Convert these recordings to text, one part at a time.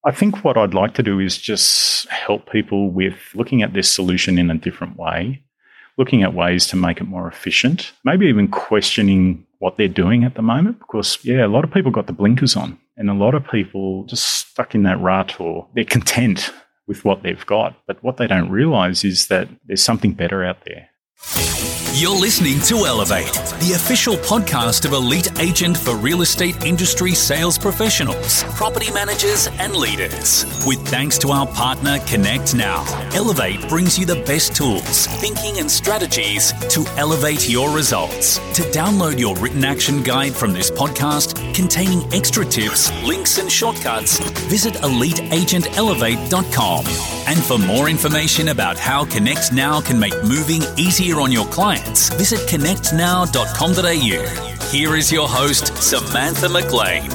I think what I'd like to do is just help people with looking at this solution in a different way, looking at ways to make it more efficient, maybe even questioning what they're doing at the moment. Because, a lot of people got the blinkers on and a lot of people just stuck in that rut, or they're content with what they've got. But what they don't realise is that there's something better out there. You're listening to Elevate, the official podcast of Elite Agent for real estate industry sales professionals, property managers and leaders. With thanks to our partner Connect Now, Elevate brings you the best tools, thinking and strategies to elevate your results. To download your written action guide from this podcast containing extra tips, links and shortcuts, visit eliteagentelevate.com. And for more information about how Connect Now can make moving easier on your clients, visit connectnow.com.au. Here is your host, Samantha McLean.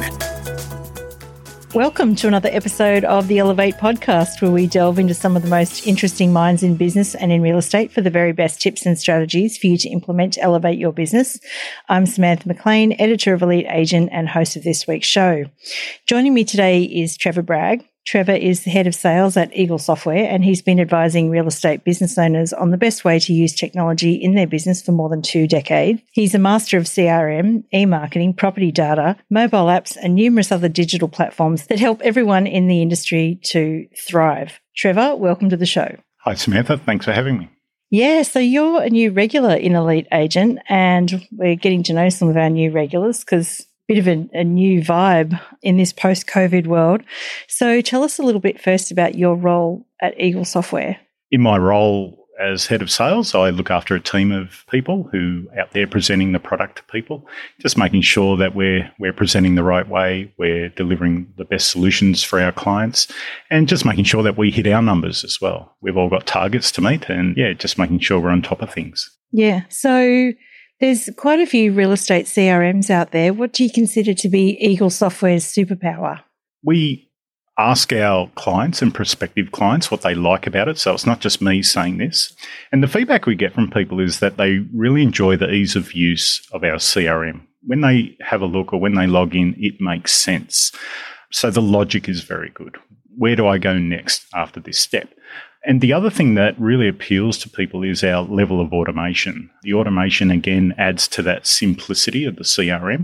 Welcome to another episode of the Elevate podcast, where we delve into some of the most interesting minds in business and in real estate for the very best tips and strategies for you to implement to elevate your business. I'm Samantha McLean, editor of Elite Agent and host of this week's show. Joining me today is Trevor Bragg. Trevor is the head of sales at Eagle Software, and he's been advising real estate business owners on the best way to use technology in their business for more than 2 decades. He's a master of CRM, e-marketing, property data, mobile apps, and numerous other digital platforms that help everyone in the industry to thrive. Trevor, welcome to the show. Hi, Samantha. Thanks for having me. Yeah, so you're a new regular in Elite Agent, and we're getting to know some of our new regulars because bit of a new vibe in this post-COVID world. So tell us a little bit first about your role at Eagle Software. In my role as head of sales, I look after a team of people who are out there presenting the product to people, just making sure that we're presenting the right way, we're delivering the best solutions for our clients, and just making sure that we hit our numbers as well. We've all got targets to meet and, just making sure we're on top of things. Yeah, so there's quite a few real estate CRMs out there. What do you consider to be Eagle Software's superpower? We ask our clients and prospective clients what they like about it. So it's not just me saying this. And the feedback we get from people is that they really enjoy the ease of use of our CRM. When they have a look or when they log in, it makes sense. So the logic is very good. Where do I go next after this step? And the other thing that really appeals to people is our level of automation. The automation, again, adds to that simplicity of the CRM.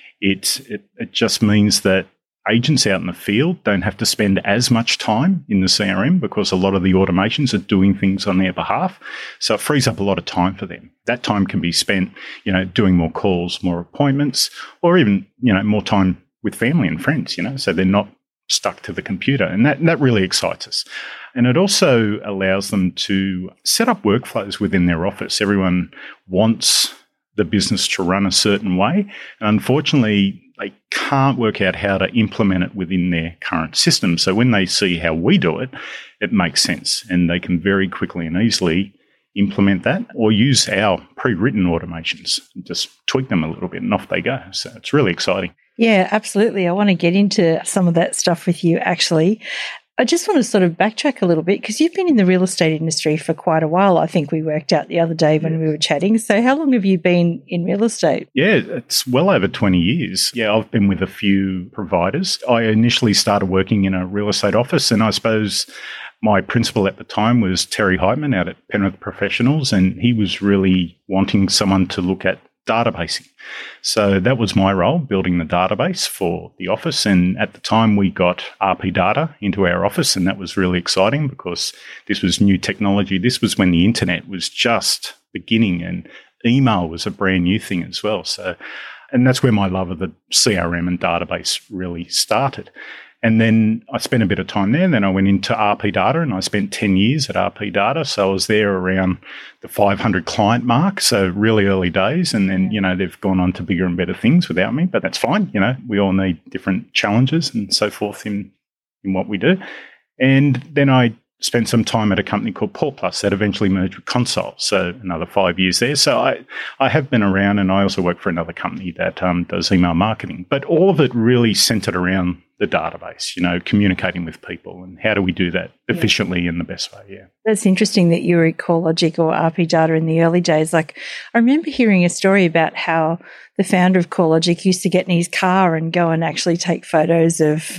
It just means that agents out in the field don't have to spend as much time in the CRM because a lot of the automations are doing things on their behalf. So it frees up a lot of time for them. That time can be spent, doing more calls, more appointments, or even, more time with family and friends, so they're not stuck to the computer. And that really excites us. And it also allows them to set up workflows within their office. Everyone wants the business to run a certain way. And unfortunately, they can't work out how to implement it within their current system. So when they see how we do it, it makes sense. And they can very quickly and easily implement that or use our pre-written automations and just tweak them a little bit and off they go. So it's really exciting. Yeah, absolutely. I want to get into some of that stuff with you, actually. I just want to sort of backtrack a little bit because you've been in the real estate industry for quite a while. I think we worked out the other day when we were chatting. So how long have you been in real estate? Yeah, it's well over 20 years. Yeah, I've been with a few providers. I initially started working in a real estate office, and I suppose my principal at the time was Terry Heitman out at Penrith Professionals, and he was really wanting someone to look at databasing. So that was my role, building the database for the office. And at the time we got RP data into our office, and that was really exciting because this was new technology. This was when the internet was just beginning and email was a brand new thing as well. So, and that's where my love of the CRM and database really started. And then I spent a bit of time there. Then I went into RP Data and I spent 10 years at RP Data. So I was there around the 500 client mark. So really early days. And then, they've gone on to bigger and better things without me, but that's fine. We all need different challenges and so forth in what we do. And then I spent some time at a company called Paul Plus that eventually merged with Console. So another 5 years there. So I have been around, and I also work for another company that does email marketing. But all of it really centered around the database, communicating with people, and how do we do that efficiently in the best way, yeah. That's interesting that you were at CoreLogic or RP Data in the early days. Like, I remember hearing a story about how the founder of CoreLogic used to get in his car and go and actually take photos of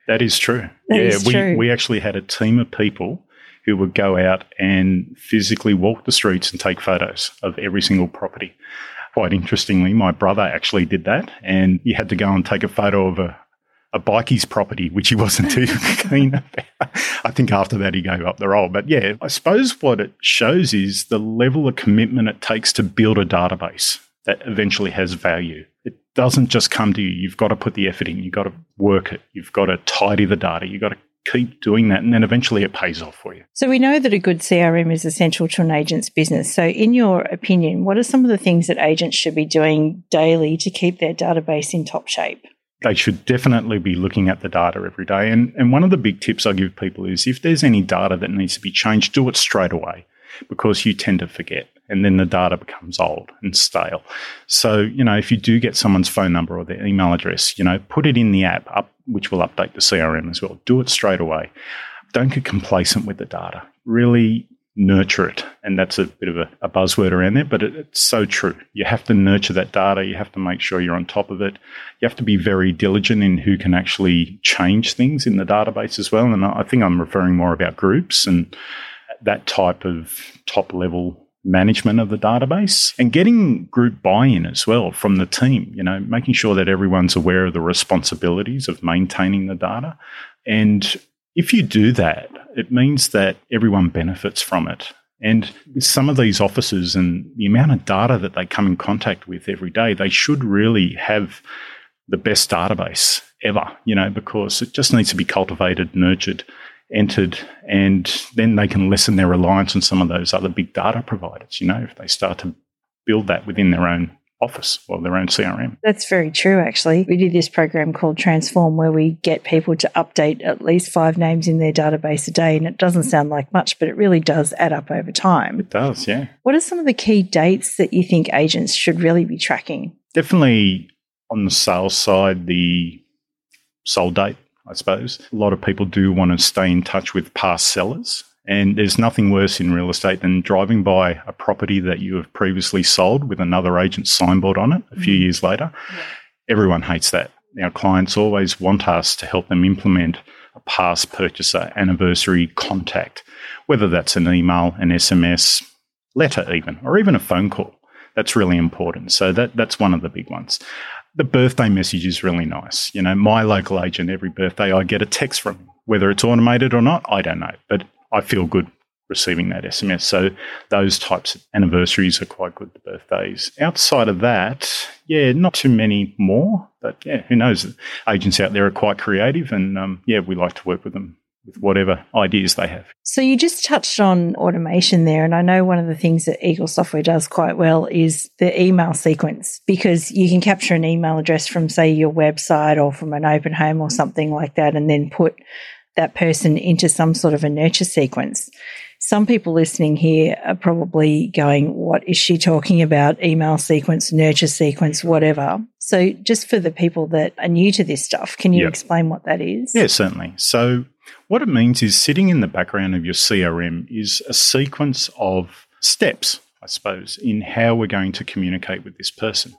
That is true. That is true. We actually had a team of people who would go out and physically walk the streets and take photos of every single property. Quite interestingly, my brother actually did that, and he had to go and take a photo of a bikies property, which he wasn't too keen about. I think after that he gave up the role. But yeah, I suppose what it shows is the level of commitment it takes to build a database that eventually has value. It doesn't just come to you. You've got to put the effort in. You've got to work it. You've got to tidy the data. You've got to keep doing that, and then eventually it pays off for you. So we know that a good CRM is essential to an agent's business. So in your opinion, what are some of the things that agents should be doing daily to keep their database in top shape? They should definitely be looking at the data every day. And one of the big tips I give people is if there's any data that needs to be changed, do it straight away, because you tend to forget and then the data becomes old and stale. So, if you do get someone's phone number or their email address, put it in the app, which will update the CRM as well. Do it straight away. Don't get complacent with the data. Really nurture it. And that's a bit of a buzzword around there, but it's so true. You have to nurture that data. You have to make sure you're on top of it. You have to be very diligent in who can actually change things in the database as well. And I think I'm referring more about groups and that type of top-level management of the database, and getting group buy-in as well from the team, making sure that everyone's aware of the responsibilities of maintaining the data. And if you do that, it means that everyone benefits from it. And with some of these offices and the amount of data that they come in contact with every day, they should really have the best database ever, because it just needs to be cultivated, nurtured, entered, and then they can lessen their reliance on some of those other big data providers, if they start to build that within their own office or their own CRM. That's very true, actually. We did this program called Transform where we get people to update at least 5 names in their database a day, and it doesn't sound like much, but it really does add up over time. It does, yeah. What are some of the key dates that you think agents should really be tracking? Definitely on the sales side, the sold date, I suppose. A lot of people do want to stay in touch with past sellers, and there's nothing worse in real estate than driving by a property that you have previously sold with another agent's signboard on it a few years later. Yeah. Everyone hates that. Our clients always want us to help them implement a past purchaser anniversary contact, whether that's an email, an SMS, letter even, or even a phone call. That's really important. So that's one of the big ones. The birthday message is really nice. My local agent, every birthday I get a text from him. Whether it's automated or not, I don't know. But I feel good receiving that SMS. So those types of anniversaries are quite good, the birthdays. Outside of that, not too many more. But who knows? Agents out there are quite creative, and we like to work with them with whatever ideas they have. So you just touched on automation there, and I know one of the things that Eagle Software does quite well is the email sequence, because you can capture an email address from, say, your website or from an open home or something like that, and then put that person into some sort of a nurture sequence. Some people listening here are probably going, what is she talking about? Email sequence, nurture sequence, whatever. So just for the people that are new to this stuff, can you explain what that is? Yeah, certainly. So what it means is sitting in the background of your CRM is a sequence of steps, I suppose, in how we're going to communicate with this person.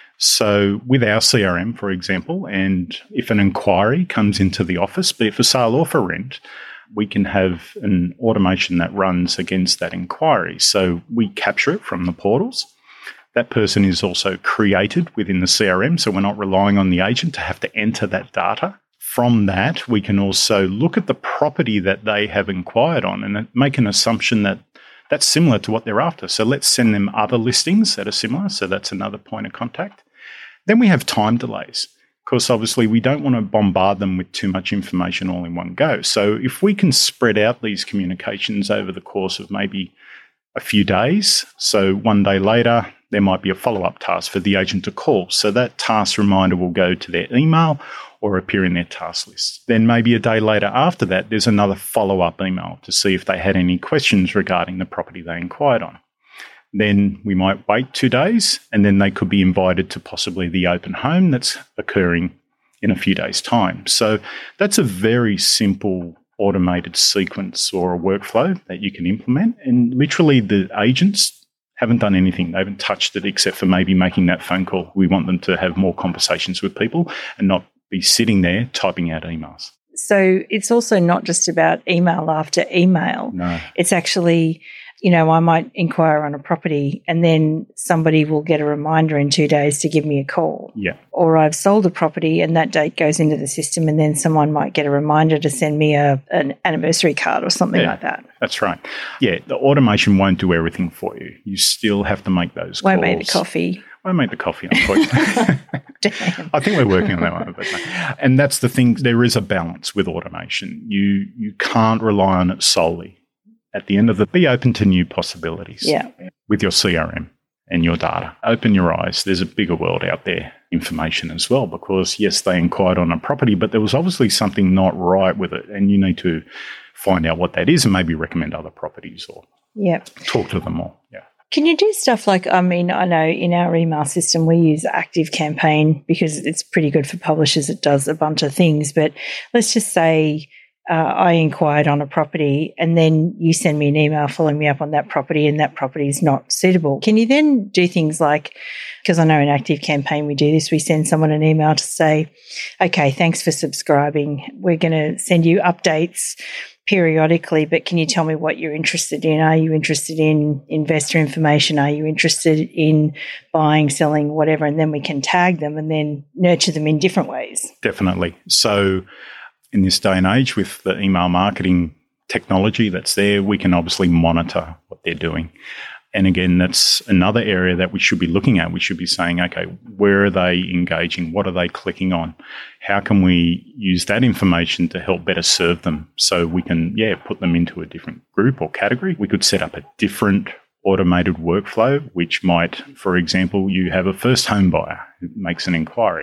So with our CRM, for example, and if an inquiry comes into the office, be it for sale or for rent, we can have an automation that runs against that inquiry. So we capture it from the portals. That person is also created within the CRM, so we're not relying on the agent to have to enter that data. From that, we can also look at the property that they have inquired on and make an assumption that that's similar to what they're after. So let's send them other listings that are similar. So that's another point of contact. Then we have time delays. Of course, obviously, we don't want to bombard them with too much information all in one go. So if we can spread out these communications over the course of maybe a few days, so one day later, there might be a follow-up task for the agent to call. So that task reminder will go to their email or appear in their task list. Then maybe a day later after that, there's another follow-up email to see if they had any questions regarding the property they inquired on. Then we might wait 2 days, and then they could be invited to possibly the open home that's occurring in a few days' time. So that's a very simple automated sequence or a workflow that you can implement. And literally the agents haven't done anything. They haven't touched it except for maybe making that phone call. We want them to have more conversations with people and not be sitting there typing out emails. So it's also not just about email after email. No. It's actually, I might inquire on a property and then somebody will get a reminder in 2 days to give me a call. Yeah. Or I've sold a property and that date goes into the system and then someone might get a reminder to send me an anniversary card or something like that. That's right. Yeah, the automation won't do everything for you. You still have to make those calls. Won't make the coffee. Won't make the coffee, unfortunately. Damn. I think we're working on that one. But no. And that's the thing. There is a balance with automation. You can't rely on it solely. At the end of it, be open to new possibilities with your CRM and your data. Open your eyes. There's a bigger world out there, information as well, because, yes, they inquired on a property, but there was obviously something not right with it, and you need to find out what that is and maybe recommend other properties or talk to them more. Yeah. Can you do stuff like, I know in our email system we use ActiveCampaign because it's pretty good for publishers. It does a bunch of things, but let's just say I inquired on a property and then you send me an email following me up on that property and that property is not suitable. Can you then do things like, because I know in ActiveCampaign we do this, we send someone an email to say, okay, thanks for subscribing. We're going to send you updates periodically, but can you tell me what you're interested in? Are you interested in investor information? Are you interested in buying, selling, whatever? And then we can tag them and then nurture them in different ways. Definitely. So in this day and age with the email marketing technology that's there, we can obviously monitor what they're doing. And again, that's another area that we should be looking at. We should be saying, okay, where are they engaging? What are they clicking on? How can we use that information to help better serve them so we can, put them into a different group or category? We could set up a different automated workflow, which might, for example, you have a first home buyer who makes an inquiry.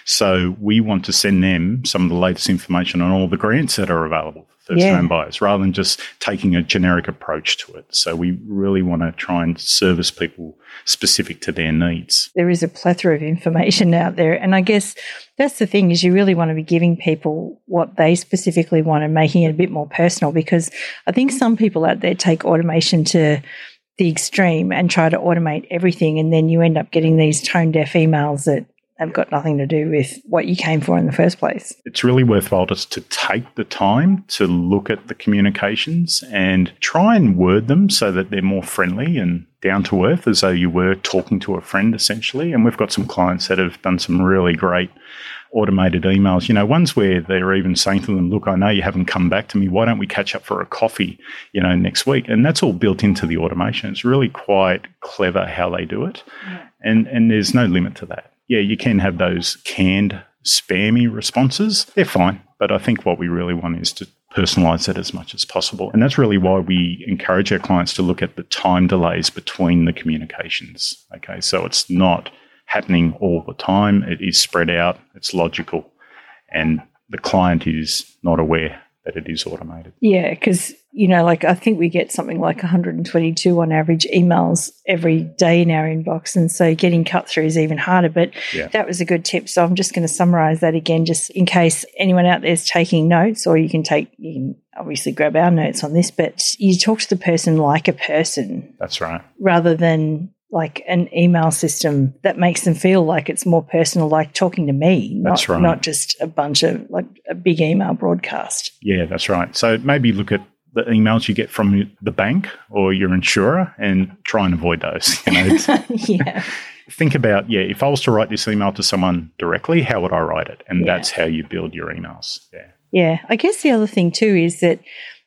So we want to send them some of the latest information on all the grants that are available for first home buyers rather than just taking a generic approach to it. So we really want to try and service people specific to their needs. There is a plethora of information out there. And I guess that's the thing is you really want to be giving people what they specifically want and making it a bit more personal, because I think some people out there take automation to the extreme and try to automate everything, and then you end up getting these tone-deaf emails that have got nothing to do with what you came for in the first place. It's really worthwhile just to take the time to look at the communications and try and word them so that they're more friendly and down to earth, as though you were talking to a friend, essentially. And we've got some clients that have done some really great automated emails, ones where they're even saying to them, look, I know you haven't come back to me. Why don't we catch up for a coffee, next week? And that's all built into the automation. It's really quite clever how they do it. Yeah. And there's no limit to that. Yeah, you can have those canned, spammy responses. They're fine. But I think what we really want is to personalize it as much as possible. And that's really why we encourage our clients to look at the time delays between the communications. Okay, so it's not happening all the time. It is spread out. It's logical. And the client is not aware that it is automated. Yeah, because, I think we get something like 122 on average emails every day in our inbox. And so getting cut through is even harder. But that was a good tip. So I'm just going to summarize that again, just in case anyone out there is taking notes, or you can obviously grab our notes on this, but you talk to the person like a person. That's right. Rather than like an email system that makes them feel like it's more personal, like talking to me, not just a bunch of like a big email broadcast. Yeah, that's right. So maybe look at the emails you get from the bank or your insurer and try and avoid those. Yeah. Think about, if I was to write this email to someone directly, how would I write it? And that's how you build your emails. Yeah. Yeah. I guess the other thing too is that,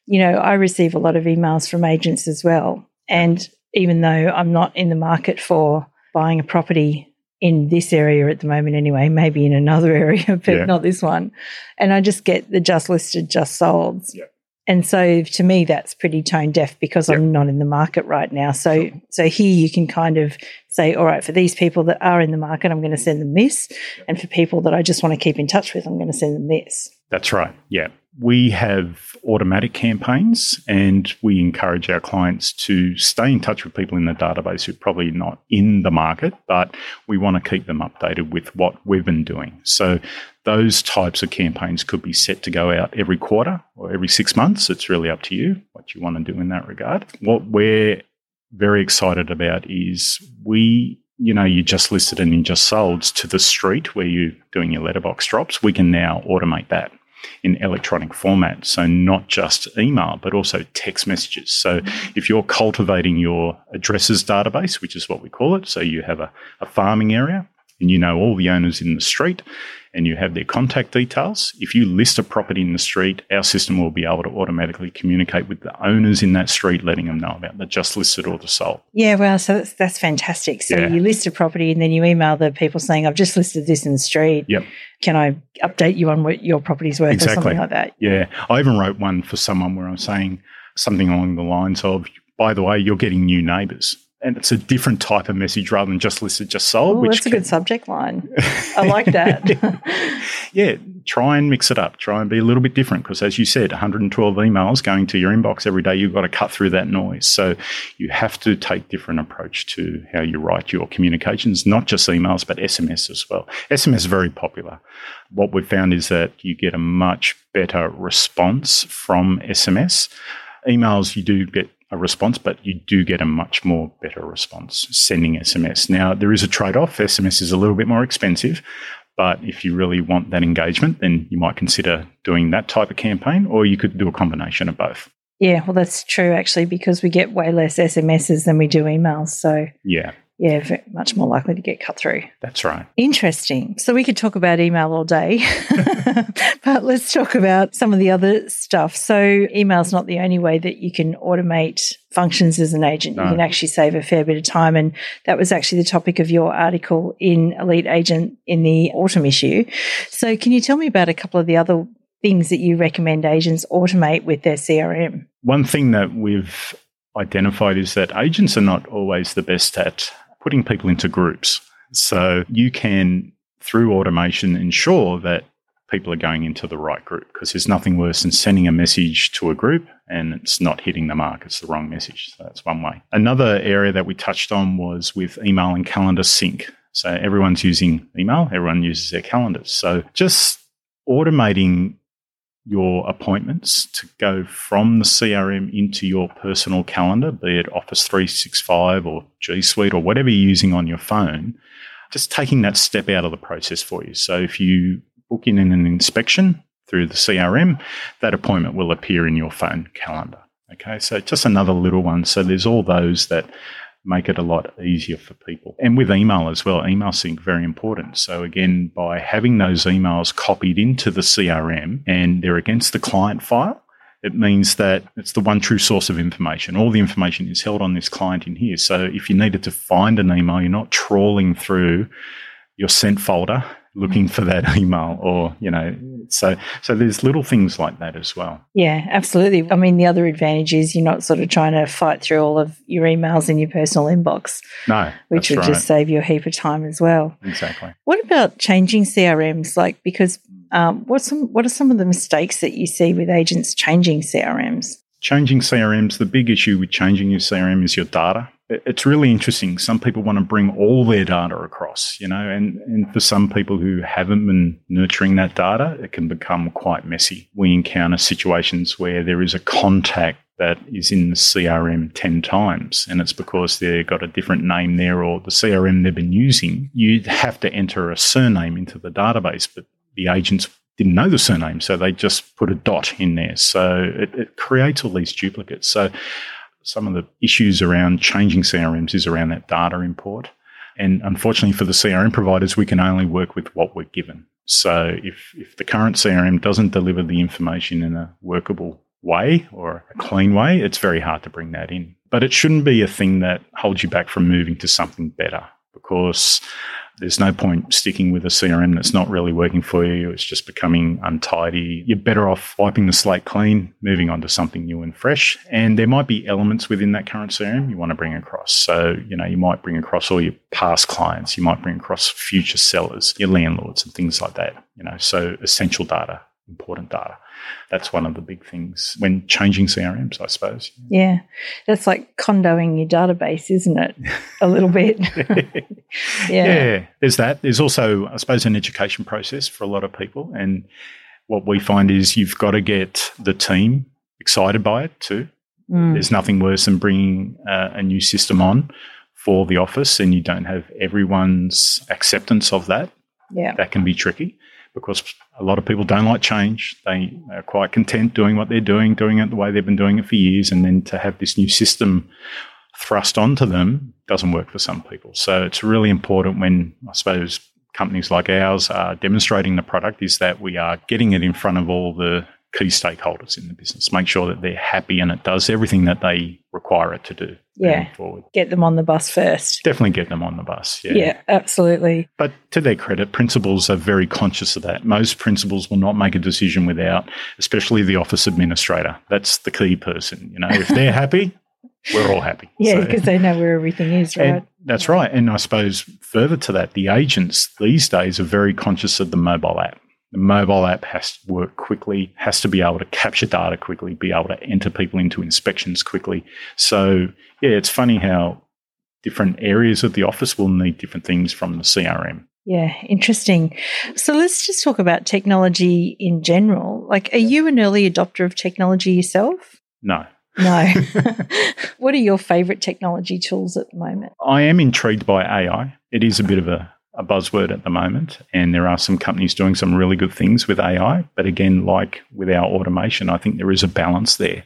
I receive a lot of emails from agents as well. And even though I'm not in the market for buying a property in this area at the moment anyway, maybe in another area, but not this one. And I just get the just listed, just sold. Yeah. And so to me, that's pretty tone deaf because I'm not in the market right now. So here you can kind of say, all right, for these people that are in the market, I'm going to send them this. And for people that I just want to keep in touch with, I'm going to send them this. That's right. Yeah. We have automatic campaigns and we encourage our clients to stay in touch with people in the database who are probably not in the market, but we want to keep them updated with what we've been doing. So those types of campaigns could be set to go out every quarter or every 6 months. It's really up to you what you want to do in that regard. What we're very excited about is you just listed and you just sold to the street where you're doing your letterbox drops. We can now automate that. in electronic format. So not just email, but also text messages. So if you're cultivating your addresses database, which is what we call it, so you have a farming area and you know all the owners in the street and you have their contact details, if you list a property in the street, our system will be able to automatically communicate with the owners in that street, letting them know about the just listed or the sold. Yeah, well, so that's fantastic. So you list a property and then you email the people saying, I've just listed this in the street. Yep. Can I update you on what your property's worth or something like that? Yeah. I even wrote one for someone where I'm saying something along the lines of, by the way, you're getting new neighbours. And it's a different type of message rather than just listed, just sold. Oh, that's a good subject line. I like that. Yeah, try and mix it up. Try and be a little bit different because, as you said, 112 emails going to your inbox every day, you've got to cut through that noise. So you have to take different approach to how you write your communications, not just emails, but SMS as well. SMS is very popular. What we've found is that you get a much better response from SMS. Emails, you do get a response, but you do get a much more better response sending SMS. Now, there is a trade-off. SMS is a little bit more expensive, but if you really want that engagement, then you might consider doing that type of campaign, or you could do a combination of both. Yeah, well, that's true, actually, because we get way less SMSs than we do emails. So, yeah, much more likely to get cut through. That's right. Interesting. So we could talk about email all day, but let's talk about some of the other stuff. So email's not the only way that you can automate functions as an agent. No. You can actually save a fair bit of time. And that was actually the topic of your article in Elite Agent in the autumn issue. So can you tell me about a couple of the other things that you recommend agents automate with their CRM? One thing that we've identified is that agents are not always the best at putting people into groups. So you can, through automation, ensure that people are going into the right group, because there's nothing worse than sending a message to a group and it's not hitting the mark. It's the wrong message. So that's one way. Another area that we touched on was with email and calendar sync. So everyone's using email, everyone uses their calendars. So just automating your appointments to go from the CRM into your personal calendar, be it Office 365 or G Suite or whatever you're using on your phone, just taking that step out of the process for you. So if you book in an inspection through the CRM, that appointment will appear in your phone calendar. Okay, so just another little one. So there's all those that make it a lot easier for people. And with email as well, email sync, very important. So again, by having those emails copied into the CRM and they're against the client file, it means that it's the one true source of information. All the information is held on this client in here. So if you needed to find an email, you're not trawling through your sent folder looking for that email, or, so there's little things like that as well. Yeah, absolutely. I mean, the other advantage is you're not sort of trying to fight through all of your emails in your personal inbox. No, which would just save you a heap of time as well. Exactly. What about changing CRMs? Because what are some of the mistakes that you see with agents changing CRMs? Changing CRMs, the big issue with changing your CRM is your data. It's really interesting. Some people want to bring all their data across, and for some people who haven't been nurturing that data, it can become quite messy. We encounter situations where there is a contact that is in the CRM 10 times, and it's because they've got a different name there, or the CRM they've been using, you'd have to enter a surname into the database, but the agents didn't know the surname, so they just put a dot in there. So it creates all these duplicates. So some of the issues around changing CRMs is around that data import. And unfortunately for the CRM providers, we can only work with what we're given. So if the current CRM doesn't deliver the information in a workable way or a clean way, it's very hard to bring that in. But it shouldn't be a thing that holds you back from moving to something better, because there's no point sticking with a CRM that's not really working for you. It's just becoming untidy. You're better off wiping the slate clean, moving on to something new and fresh. And there might be elements within that current CRM you want to bring across. So, you might bring across all your past clients. You might bring across future sellers, your landlords and things like that. So essential data, important data. That's one of the big things when changing CRMs, I suppose. Yeah. That's like condoing your database, isn't it? A little bit. Yeah. There's that. There's also, I suppose, an education process for a lot of people. And what we find is you've got to get the team excited by it too. There's nothing worse than bringing a new system on for the office and you don't have everyone's acceptance of that. Yeah. That can be tricky, because a lot of people don't like change. They are quite content doing what they're doing it the way they've been doing it for years, and then to have this new system thrust onto them doesn't work for some people. So it's really important when, I suppose, companies like ours are demonstrating the product is that we are getting it in front of all the key stakeholders in the business, make sure that they're happy and it does everything that they require it to do moving forward. Get them on the bus first. Definitely get them on the bus, Yeah, absolutely. But to their credit, principals are very conscious of that. Most principals will not make a decision without, especially the office administrator. That's the key person. If they're happy, we're all happy. Yeah, because they know where everything is, right? And that's right. And I suppose further to that, the agents these days are very conscious of the mobile app. The mobile app has to work quickly, has to be able to capture data quickly, be able to enter people into inspections quickly. So, it's funny how different areas of the office will need different things from the CRM. Yeah, interesting. So let's just talk about technology in general. Like, are you an early adopter of technology yourself? No. What are your favourite technology tools at the moment? I am intrigued by AI. It is a bit of a buzzword at the moment, and there are some companies doing some really good things with AI. But again, like with our automation, I think there is a balance there.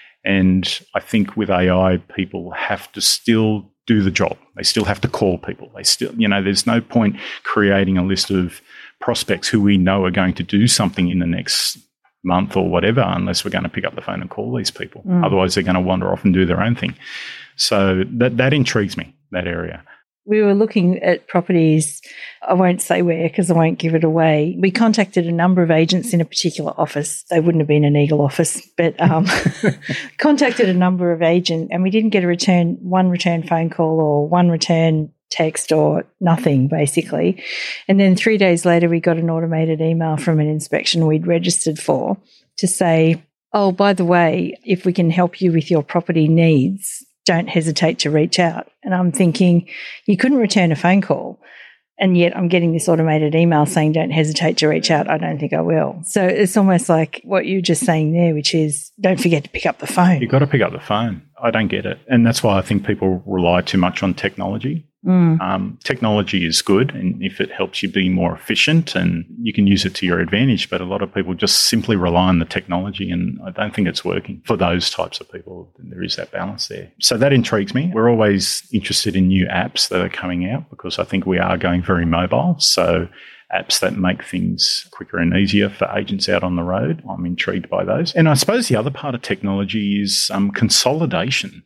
And I think with AI, people have to still do the job. They still have to call people. They still, there's no point creating a list of prospects who we know are going to do something in the next month or whatever, unless we're going to pick up the phone and call these people. Otherwise, they're going to wander off and do their own thing. So that intrigues me, that area. We were looking at properties. I won't say where because I won't give it away. We contacted a number of agents in a particular office. They wouldn't have been an Eagle office, but contacted a number of agents, and we didn't get one return phone call or one return text or nothing, basically. And then 3 days later, we got an automated email from an inspection we'd registered for to say, oh, by the way, if we can help you with your property needs, don't hesitate to reach out. And I'm thinking, you couldn't return a phone call, and yet I'm getting this automated email saying don't hesitate to reach out. I don't think I will. So it's almost like what you're just saying there, which is don't forget to pick up the phone. You've got to pick up the phone. I don't get it. And that's why I think people rely too much on technology. Technology is good, and if it helps you be more efficient, and you can use it to your advantage, but a lot of people just simply rely on the technology, and I don't think it's working for those types of people. There is that balance there. So that intrigues me. We're always interested in new apps that are coming out because I think we are going very mobile. So apps that make things quicker and easier for agents out on the road, I'm intrigued by those. And I suppose the other part of technology is consolidation.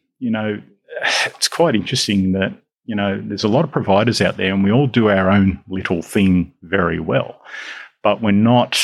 It's quite interesting that there's a lot of providers out there and we all do our own little thing very well. But we're not,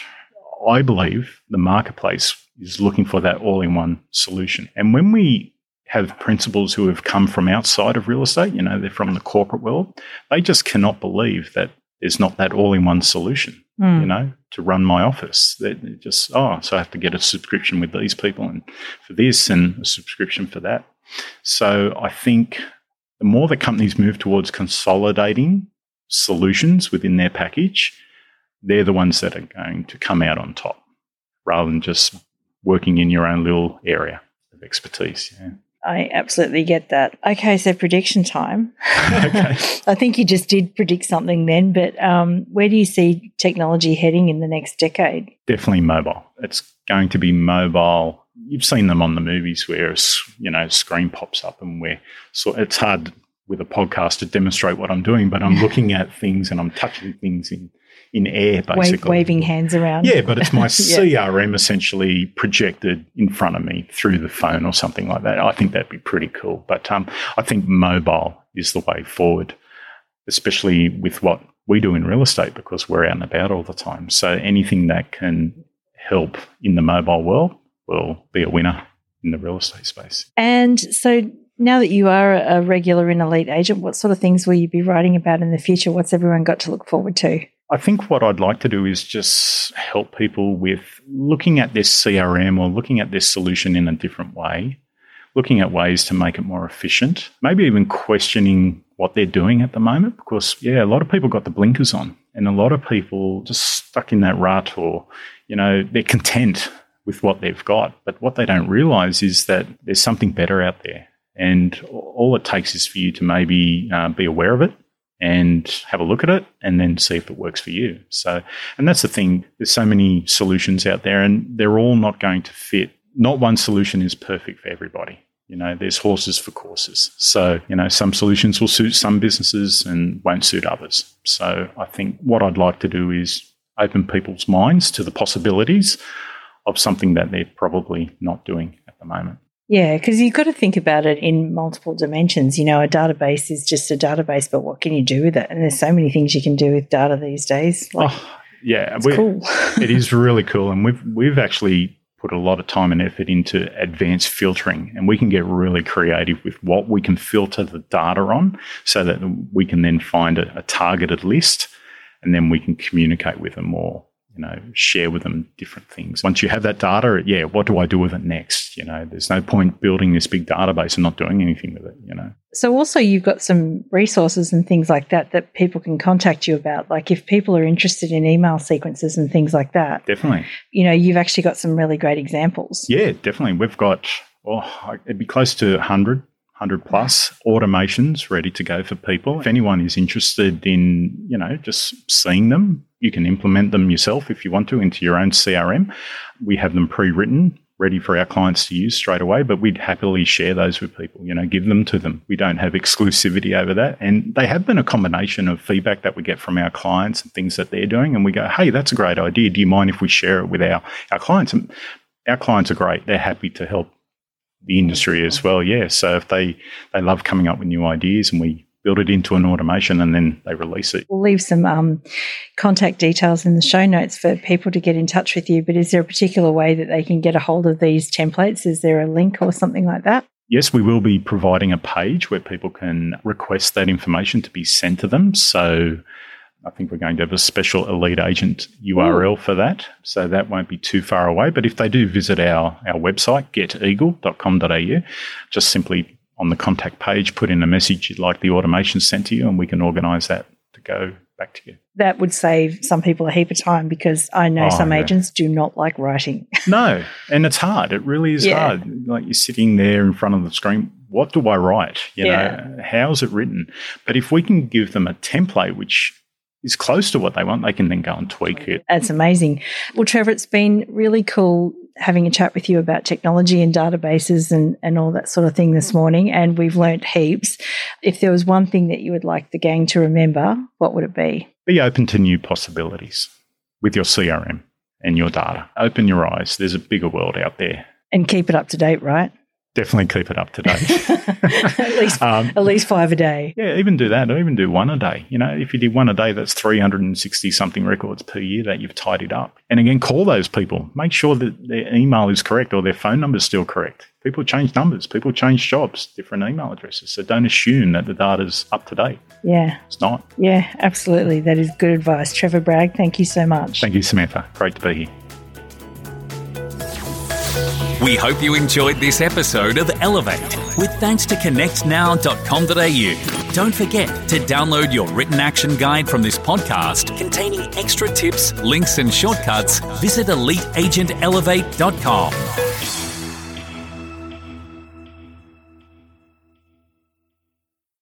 I believe, the marketplace is looking for that all-in-one solution. And when we have principals who have come from outside of real estate, they're from the corporate world, they just cannot believe that there's not that all-in-one solution, to run my office. They're just, so I have to get a subscription with these people and for this and a subscription for that. So I think the more that companies move towards consolidating solutions within their package, they're the ones that are going to come out on top rather than just working in your own little area of expertise. Yeah. I absolutely get that. Okay, so prediction time. Okay. I think you just did predict something then, but where do you see technology heading in the next decade? Definitely mobile. It's going to be mobile. You've seen them on the movies where, screen pops up and it's hard with a podcast to demonstrate what I'm doing, but I'm looking at things and I'm touching things in air, basically. Waving hands around. Yeah, but it's my CRM essentially projected in front of me through the phone or something like that. I think that'd be pretty cool. But I think mobile is the way forward, especially with what we do in real estate because we're out and about all the time. So anything that can help in the mobile world will be a winner in the real estate space. And so now that you are a regular in Elite Agent, what sort of things will you be writing about in the future? What's everyone got to look forward to? I think what I'd like to do is just help people with looking at this CRM or looking at this solution in a different way, looking at ways to make it more efficient, maybe even questioning what they're doing at the moment because, a lot of people got the blinkers on and a lot of people just stuck in that rut or, they're content with what they've got. But what they don't realise is that there's something better out there. And all it takes is for you to maybe be aware of it, and have a look at it and then see if it works for you. So, and that's the thing. There's so many solutions out there and they're all not going to fit. Not one solution is perfect for everybody. There's horses for courses. So, some solutions will suit some businesses and won't suit others. So I think what I'd like to do is open people's minds to the possibilities of something that they're probably not doing at the moment. Yeah, because you've got to think about it in multiple dimensions. A database is just a database, but what can you do with it? And there's so many things you can do with data these days. It's cool. It is really cool. And we've actually put a lot of time and effort into advanced filtering, and we can get really creative with what we can filter the data on so that we can then find a targeted list, and then we can communicate with them or share with them different things. Once you have that data, what do I do with it next? There's no point building this big database and not doing anything with it, So also you've got some resources and things like that people can contact you about. Like if people are interested in email sequences and things like that. Definitely. You've actually got some really great examples. Yeah, definitely. We've got, it'd be close to 100 plus automations ready to go for people. If anyone is interested in, just seeing them, you can implement them yourself if you want to into your own CRM. We have them pre-written, ready for our clients to use straight away, but we'd happily share those with people, give them to them. We don't have exclusivity over that. And they have been a combination of feedback that we get from our clients and things that they're doing. And we go, hey, that's a great idea. Do you mind if we share it with our clients? And our clients are great. They're happy to help the industry as well. Yeah. So if they love coming up with new ideas and we build it into an automation and then they release it. We'll leave some contact details in the show notes for people to get in touch with you. But is there a particular way that they can get a hold of these templates? Is there a link or something like that? Yes, we will be providing a page where people can request that information to be sent to them. So I think we're going to have a special Elite Agent URL for that. So that won't be too far away. But if they do visit our website, geteagle.com.au, just simply on the contact page, put in a message you'd like the automation sent to you, and we can organise that to go back to you. That would save some people a heap of time because I know some agents do not like writing. No, and it's hard. It really is hard. Like you're sitting there in front of the screen, what do I write? How's it written? But if we can give them a template which is close to what they want, they can then go and tweak it. That's amazing. Well, Trevor, it's been really cool having a chat with you about technology and databases and all that sort of thing this morning, and we've learnt heaps. If there was one thing that you would like the gang to remember, what would it be? Be open to new possibilities with your CRM and your data. Open your eyes. There's a bigger world out there. And keep it up to date, right? Definitely keep it up to date. at least 5 a day. Yeah, even do that. Or even do 1 a day. If you did 1 a day, that's 360-something records per year that you've tidied up. And again, call those people. Make sure that their email is correct or their phone number is still correct. People change numbers. People change jobs, different email addresses. So don't assume that the data's up to date. Yeah. It's not. Yeah, absolutely. That is good advice. Trevor Bragg, thank you so much. Thank you, Samantha. Great to be here. We hope you enjoyed this episode of Elevate with thanks to connectnow.com.au. Don't forget to download your written action guide from this podcast containing extra tips, links and shortcuts. Visit EliteAgentElevate.com.